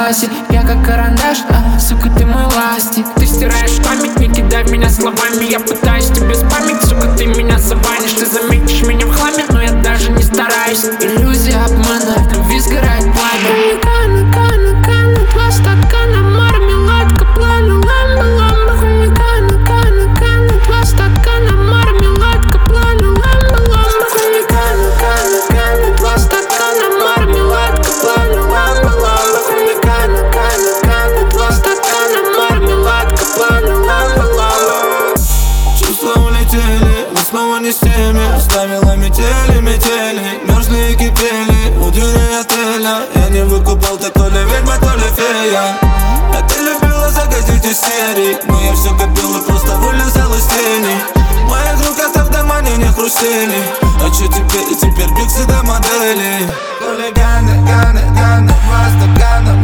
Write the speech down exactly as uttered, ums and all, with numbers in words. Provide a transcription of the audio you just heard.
классе. Я как карандаш, а, сука, ты мой ластик. Ты стираешь память, не кидай в меня словами. Я пытаюсь тебе спамить, сука, ты меня забанишь. Ты заметишь меня в хламе, но я даже не стараюсь. Иллюзия обмана, в любви сгорает пламя. Хулиганы, каны, каны, два стакана, мармеладка, планы, ламбы, ламбы. Хулиганы, каны, каны, два стакана, мармеладка, планы, ламбы, ламбы. Хулиганы, каны, каны, два стакана, мармеладка, планы, ламбы, ламбы. Хулиганы, каны, каны, два стакана, мармеладка, планы, ламбы, ламбы. Чувства улетели, мы снова не с теми. Оставила метели, метели, мерзли и кипели у дверей отеля. Я не выкупал, ты то ли ведьма, то ли фея. А ты любила заходить из серий, но я все копил и просто вылезал из тени. Моих рук в домане не хрустели. А че теперь, теперь биксы до модели. Хулиганы, ганы, ганы, два стакана,